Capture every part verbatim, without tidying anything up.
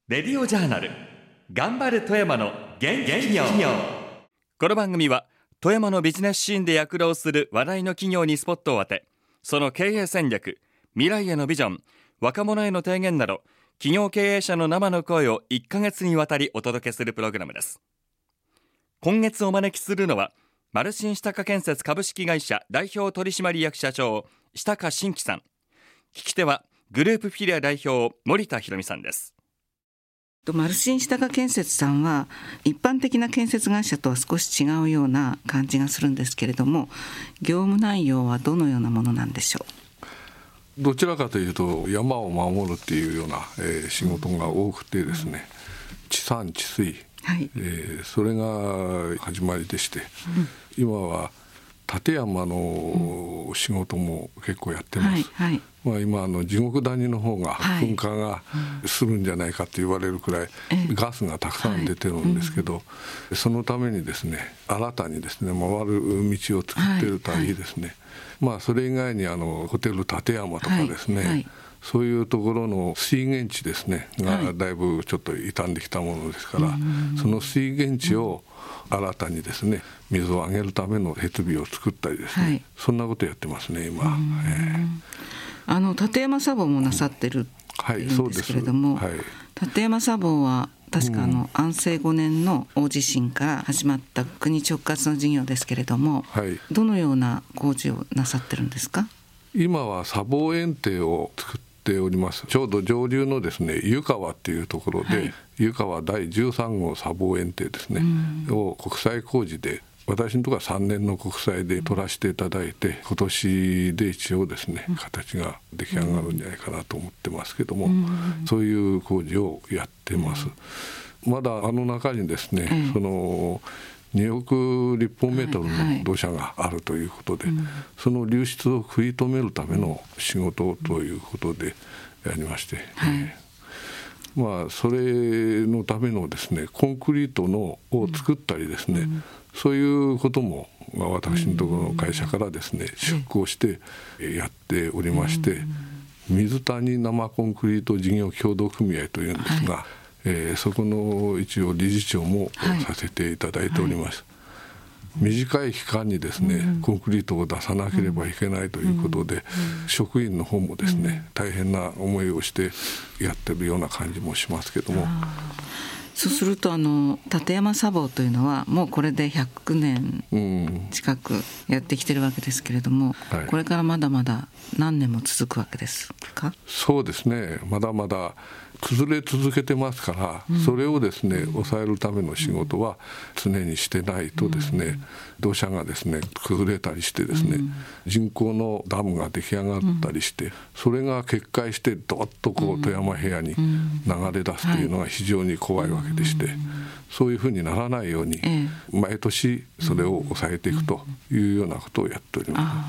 レディオジャーナル頑張る富山の元気企業。この番組は富山のビジネスシーンで躍動する話題の企業にスポットを当て、その経営戦略、未来へのビジョン、若者への提言など企業経営者の生の声をいっかげつにわたりお届けするプログラムです。今月お招きするのはマルシン下賀建設株式会社代表取締役社長下賀真樹さん、聞き手はグループフィリア代表森田博美さんです。 マルシン下賀建設さんは一般的な建設会社とは少し違うような感じがするんですけれども、業務内容はどのようなものなんでしょう。どちらかというと山を守るっていうような、えー、仕事が多くてですね、うん、地産地水、はいえー、それが始まりでして、うん、今は立山の仕事も結構やってます、はいはいまあ、今あの地獄谷の方が噴火がするんじゃないかと言われるくらいガスがたくさん出てるんですけど、はいうん、そのためにですね新たにですね回る道を作っているといいですね、はいはいまあ、それ以外にあのホテル立山とかですね、はいはいそういうところの水源地ですねがだいぶちょっと傷んできたものですから、はい、その水源地を新たにですね水をあげるための設備を作ったりですね、はい、そんなことやってますね今、えー、 あの立山砂防もなさってるっていうんですけれども、はいはい、立山砂防は確かあの安政ごねんの大地震から始まった国直轄の事業ですけれども、はい、どのような工事をなさってるんですか。 今は砂防堰堤を作っております。ちょうど上流のですね湯川っていうところで、はい、湯川だいじゅうさん号砂防堰堤ですね、うん、を国際工事で私のところはさんねんの国際で取らせていただいて、今年で一応ですね形が出来上がるんじゃないかなと思ってますけども、うん、そういう工事をやってます、うん、まだあの中にですね、うん、そのにおく立方メートルの土砂があるということで、はいはい、その流出を食い止めるための仕事ということでやりまして、はいえーまあ、それのためのですねコンクリートのを作ったりですね、うん、そういうことも、まあ、私のところの会社からですね、うん、出向してやっておりまして、うん、水谷生コンクリート事業協同組合というんですが、はいえー、そこの一応理事長もさせていただいております、はいはい、短い期間にですね、うん、コンクリートを出さなければいけないということで、うん、職員の方もですね、うん、大変な思いをしてやってるような感じもしますけども、 そうするとあの立山砂防というのはもうこれでひゃくねん近くやってきてるわけですけれども、うんはい、これからまだまだ何年も続くわけですか。 そうですね、まだまだ崩れ続けてますから、うん、それをですね抑えるための仕事は常にしてないとですね、うん、土砂がですね崩れたりしてですね、うん、人工のダムが出来上がったりして、うん、それが決壊してどっとこう富山平野に流れ出すというのが非常に怖いわけでして、うんはい、そういうふうにならないように毎年それを抑えていくというようなことをやっております、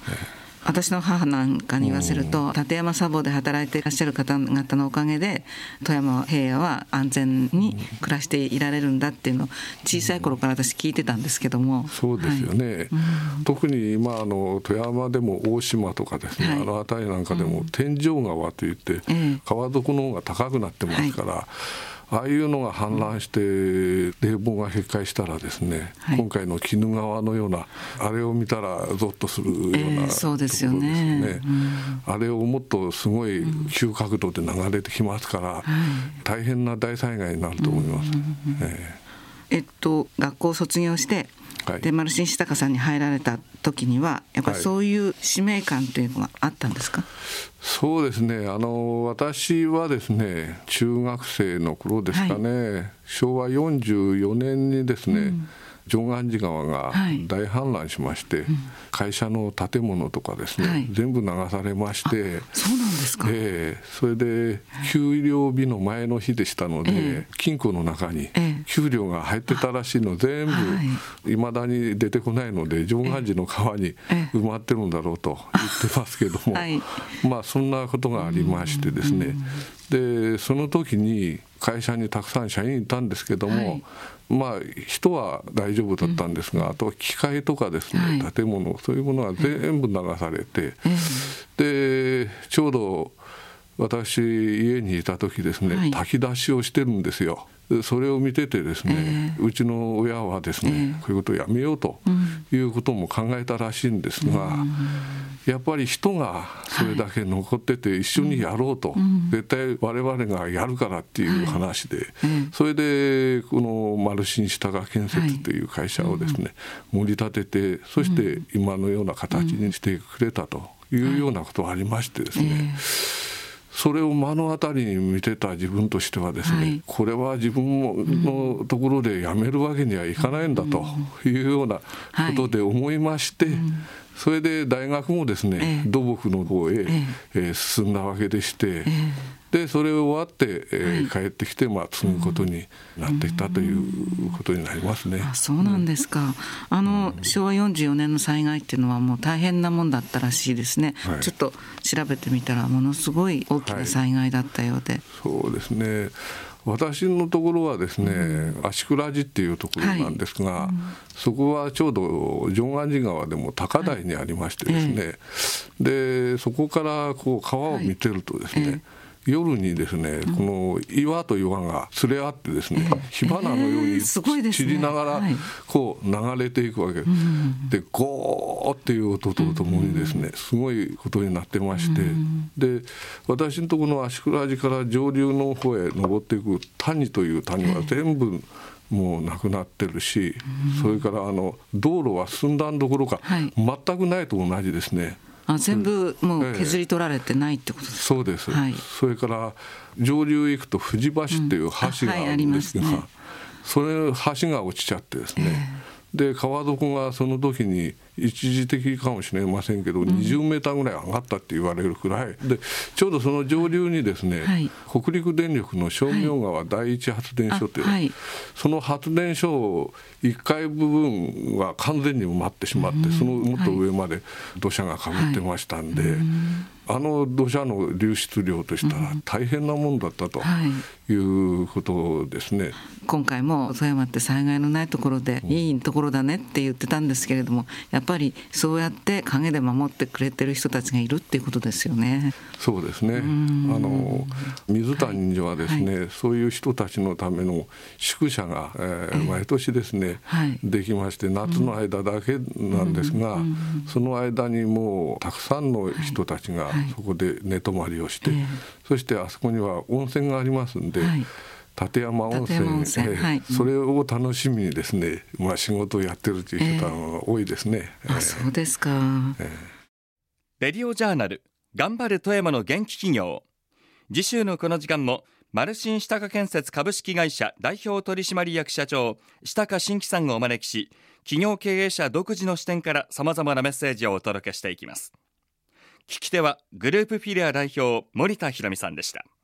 ねえ私の母なんかに言わせると、立山砂防で働いていらっしゃる方々のおかげで富山平野は安全に暮らしていられるんだっていうのを小さい頃から私聞いてたんですけども。 そうですよね、はい、特に今あの富山でも大島とかですね、はい、あの辺りなんかでも天井川といって、うん、川底の方が高くなってますから、はいああいうのが氾濫して堤防が決壊したらですね、はい、今回の鬼怒川のようなあれを見たらゾッとするような、えー、 そうですよね、 うん、あれをもっとすごい急角度で流れてきますから、うん、大変な大災害になると思います、うんえー、えっと学校を卒業してはい、でマルシン下賀さんに入られた時にはやっぱりそういう使命感というのがあったんですか。はい、 そうですね、あの私はですね中学生の頃ですかね、はい、しょうわよんじゅうよねんにですね、うん常願寺川が大氾濫しまして、はいうん、会社の建物とかですね、はい、全部流されまして、 そうなんですか、 えー、それで給料日の前の日でしたので、えー、金庫の中に給料が入ってたらしいの全部いまだに出てこないので常願寺の川に埋まってるんだろうと言ってますけども、はい、まあそんなことがありましてですね、でその時に会社にたくさん社員いたんですけども、はいまあ、人は大丈夫だったんですが、うん、あとは機械とかですね、はい、建物そういうものが全部流されて、うん、でちょうど私家にいた時ですね、はい、炊き出しをしてるんですよ。それを見ててですね、えー、うちの親はですね、えー、こういうことをやめようということも考えたらしいんですが、うん、やっぱり人がそれだけ残ってて一緒にやろうと、はい、絶対我々がやるからっていう話で、はい、それでこのマルシン下賀建設という会社をですね、はい、盛り立てて、そして今のような形にしてくれたというようなことがありましてですね、はい、えーそれを目の当たりに見てた自分としてはですね、はい、これは自分のところでやめるわけにはいかないんだというようなことで思いまして、はい、それで大学もですね、えー、土木の方へ、えー、進んだわけでして、えー、でそれを終わって、えーはい、帰ってきて、まあ、継ぐことになっていったということになりますね。 あ、そうなんですか。あのしょうわよんじゅうよねんの災害っていうのはもう大変なもんだったらしいですね、はい、ちょっと調べてみたらものすごい大きな災害だったようで、はい、 そうですね。私のところはですね、うん、足倉寺っていうところなんですが、はい、うん、そこはちょうど常願寺川でも高台にありましてですね、はい、でそこからこう川を見てるとですね、はい、えー夜にですね、この岩と岩が連れ合ってですね、火花のように散りながらこう流れていくわけで、ゴーっていう音とともにですね、すごいことになってまして、で私のところの足倉寺から上流の方へ登っていく谷という谷は全部もうなくなってるし、それからあの道路は寸断どころか全くないと同じですね。 あ、全部もう削り取られてないってことですか。 そうです、はい、それから上流行くと藤橋っていう橋があるんですが、うん、はい、ね、それ橋が落ちちゃってですね、えー、で川底がその時に一時的かもしれませんけど、うん、にじゅうメーターぐらい上がったって言われるくらいで、ちょうどその上流にですね、はい、北陸電力の正明川第一発電所という、はい、その発電所いっかい部分は完全に埋まってしまって、うん、そのもっと上まで土砂がかぶってましたんで、はいはい、あの土砂の流出量としたら大変なもんだったということですね、うん、はい、 今回も富山って災害のないところでいいところだねって言ってたんですけれども、やっぱりそうやって陰で守ってくれてる人たちがいるっていうことですよね。 そうですね。あの水谷にはですね、はい、そういう人たちのための宿舎が、えー、毎年ですね、はい、できまして、夏の間だけなんですが、うん、その間にもうたくさんの人たちがそこで寝泊まりをして、はいはい、そしてあそこには温泉がありますんで、はい、立山温泉、温泉、はい、それを楽しみにですね、まあ、仕事をやってるという人が多いですね。 えー、あ、そうですか。えー、 レディオジャーナル頑張る富山の元気企業。次週のこの時間もマルシン下賀建設株式会社代表取締役社長下賀真樹さんをお招きし、企業経営者独自の視点からさまざまなメッセージをお届けしていきます。聞き手はグループフィリア代表森田博美さんでした。